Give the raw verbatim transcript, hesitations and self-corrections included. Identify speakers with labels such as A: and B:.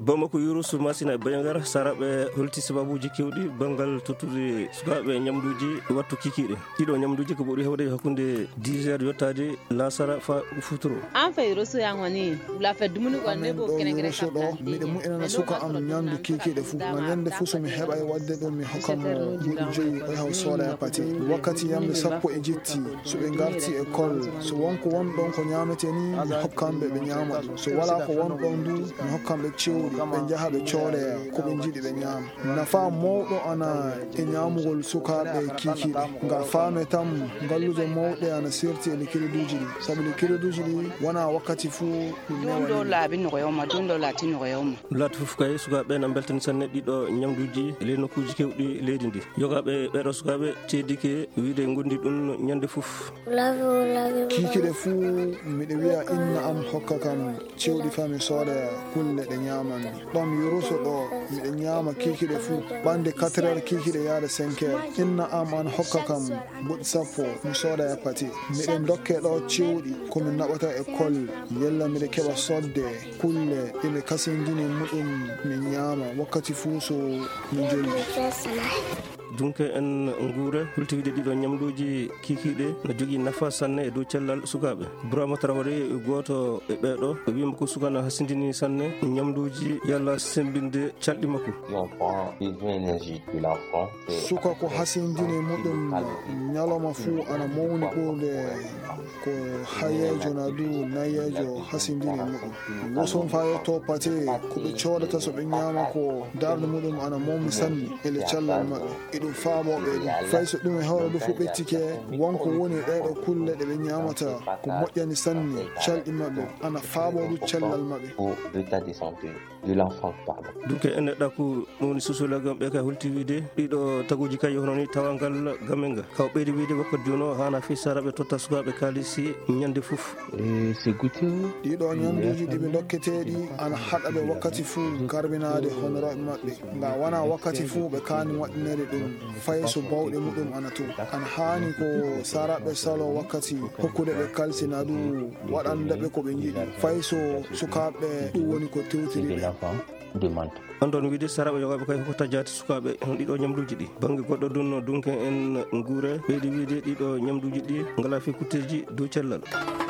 A: Bamako Yurusu Masina Bayangar saraɓe holti sababuji kewɗi bangal tottude sukaɓe ñamduji wattu kikiɗe ɗiɗo ñamduji ko ɓuri hewde hakkude dix heures yottade lasara fa futuro
B: an fa Yurusu yan woni la fe dumuni ko ne bo kene kene
C: ɗo miɗe mu'inana suka am ñamdu kikiɗe fuu na ñande fuu somi heɓa e wadde ɗum mi hokkamo duuɗi joyi o yaha sooda e pati wakkati yamde sappo e jetti so ɓe garti école so wonko won ɗon ko ñamete ni mi hokkamɓe ɓe ñama ɗum so wala ko won ɗon du mi hokkamɓe cewɗi ɓe jaha ɓe cooleya ko ɓe jiiɗi ɓe ñaama nafa mawɗo ana e ñamugol sukaɓe kikiɗe nga faame tan gallude mawɗe ana serti e likiriduji ɗi saabu likiriduji ɗi wona wakkati fuu ɗum
D: ɗum ɗo laabi nogoyawma ɗum ɗo laati nogoyawma
A: laati fof kay sukaɓe na beltani sanne ɗiɗo ñamduji e ley nokkuji kewɗi leydi ndi yogaɓe ɓeɗo sukaɓe teddike wiide gondi ɗum ñande fof
C: kikiɗe fuu miɗe wiya inna am hokka kam cewɗi fami sooda kulle ɗe ñamanmi ɗon Yurusu ɗo miɗe ñama kikiɗe fuu ɓande quatre heures kikiɗe yaade cinq heures inna am an hokka kam buɗi sappo mi sooda e pati miɗe dokke ɗo cewɗi komi naɓata école yella miɗe keɓa sodde kulle ɗeɓe kasindini muɗum mi ñama wakkati fuu so mi jolli
A: dunke en nguure hultiwide ɗiɗo ñamduji kikiɗe no jogui nafa sanne e dow cellal sukaɓe Bourama Traoré goto e ɓeɗo o wima ko suka no hasindini sanne ñamduji yalla sembinde calɗi makko
C: suka ko hasindini muɗum ñalawma fuu ana mawni ɓurde ko hayejo na du nayejo hasindini muɗum woson fa yetto pate koɓe codata so ɓe ñama ko darde muɗum ana mawni sanni ele cellal maɓɓe ɗum faamoɓe ɗum fay so ɗum e hawra du fu ɓettike wonko woni ɗeɗo kulle ɗe ɓe ñamata ko moƴƴani sanni calɗi maɓɓe ana faamo du cellal maɓɓe
A: donc en neɗɗa ko ɗum woni sociologue ɓe kay holti wiide ɗiɗo taguji kay hono ni tawangal gamen ga kaw ɓeydi wiide wakkati joni o hana fi saraɓe totta sukaɓe kaalisi ñande fof
C: ɗiɗo ñamduji ɗiɓe dokketeɗi ana haɗaɓe wakkati fuu garbinade honoroɓe maɓɓe nga wona wakkati fuu ɓe kani waɗinede ɗum fay so bawɗe muɗum ana to ana hani ko saraɓe salo wakkati hokkude ɓe kalsina du waɗandeɓe ko ɓe jiiɗi fay so sukaɓe ɗum woni ko tewtiri
A: on ɗon wiide saraɓe yogaɓe kay hokkata jaati sukaɓe hon ɗiɗo ñamduji ɗi banggue goɗɗo dunno dunke en guure ɓeydi wiide ɗiɗo ñamduji ɗi ngala fi kutteji dow cellal